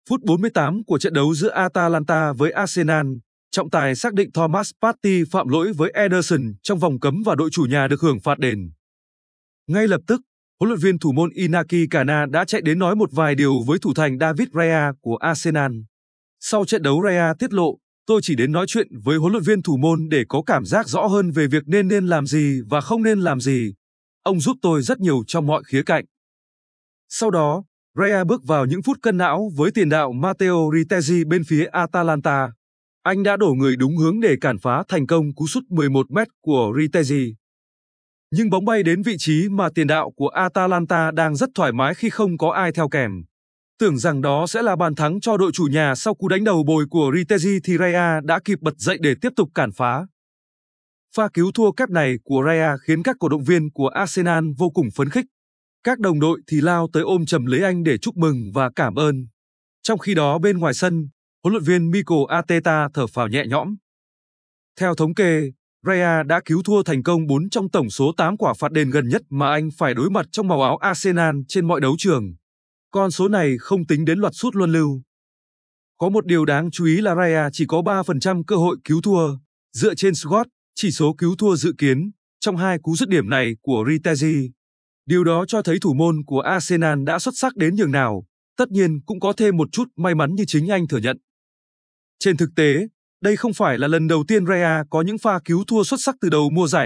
Phút 48 của trận đấu giữa Atalanta với Arsenal, trọng tài xác định Thomas Partey phạm lỗi với Ederson trong vòng cấm và đội chủ nhà được hưởng phạt đền. Ngay lập tức, huấn luyện viên thủ môn Inaki Kana đã chạy đến nói một vài điều với thủ thành David Raya của Arsenal. Sau trận đấu, Raya tiết lộ, tôi chỉ đến nói chuyện với huấn luyện viên thủ môn để có cảm giác rõ hơn về việc nên làm gì và không nên làm gì. Ông giúp tôi rất nhiều trong mọi khía cạnh. Sau đó, Raya bước vào những phút cân não với tiền đạo Matteo Ritezzi bên phía Atalanta. Anh đã đổ người đúng hướng để cản phá thành công cú sút 11 mét của Ritezzi. Nhưng bóng bay đến vị trí mà tiền đạo của Atalanta đang rất thoải mái khi không có ai theo kèm. Tưởng rằng đó sẽ là bàn thắng cho đội chủ nhà sau cú đánh đầu bồi của Ritezzi thì Raya đã kịp bật dậy để tiếp tục cản phá. Pha cứu thua kép này của Raya khiến các cổ động viên của Arsenal vô cùng phấn khích. Các đồng đội thì lao tới ôm chầm lấy anh để chúc mừng và cảm ơn. Trong khi đó bên ngoài sân, huấn luyện viên Mikel Arteta thở phào nhẹ nhõm. Theo thống kê, Raya đã cứu thua thành công 4 trong tổng số 8 quả phạt đền gần nhất mà anh phải đối mặt trong màu áo Arsenal trên mọi đấu trường. Con số này không tính đến loạt sút luân lưu. Có một điều đáng chú ý là Raya chỉ có 3% cơ hội cứu thua, dựa trên SWOT, chỉ số cứu thua dự kiến, trong 2 cú dứt điểm này của Ritezzi. Điều đó cho thấy thủ môn của Arsenal đã xuất sắc đến nhường nào, tất nhiên cũng có thêm một chút may mắn như chính anh thừa nhận. Trên thực tế, đây không phải là lần đầu tiên Raya có những pha cứu thua xuất sắc từ đầu mùa giải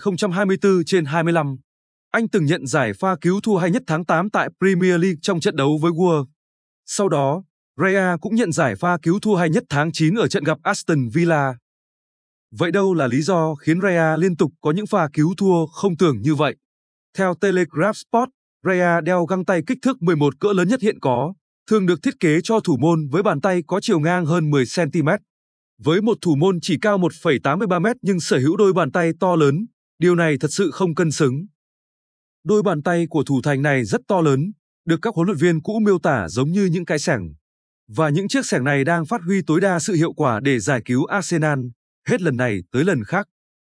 2024/25. Anh từng nhận giải pha cứu thua hay nhất tháng 8 tại Premier League trong trận đấu với Wolves. Sau đó, Raya cũng nhận giải pha cứu thua hay nhất tháng 9 ở trận gặp Aston Villa. Vậy đâu là lý do khiến Raya liên tục có những pha cứu thua không tưởng như vậy? Theo Telegraph Sport, Raya đeo găng tay kích thước 11 cỡ lớn nhất hiện có, thường được thiết kế cho thủ môn với bàn tay có chiều ngang hơn 10 cm. Với một thủ môn chỉ cao 1,83 m nhưng sở hữu đôi bàn tay to lớn, điều này thật sự không cân xứng. Đôi bàn tay của thủ thành này rất to lớn, được các huấn luyện viên cũ miêu tả giống như những cái xẻng. Và những chiếc xẻng này đang phát huy tối đa sự hiệu quả để giải cứu Arsenal, hết lần này tới lần khác.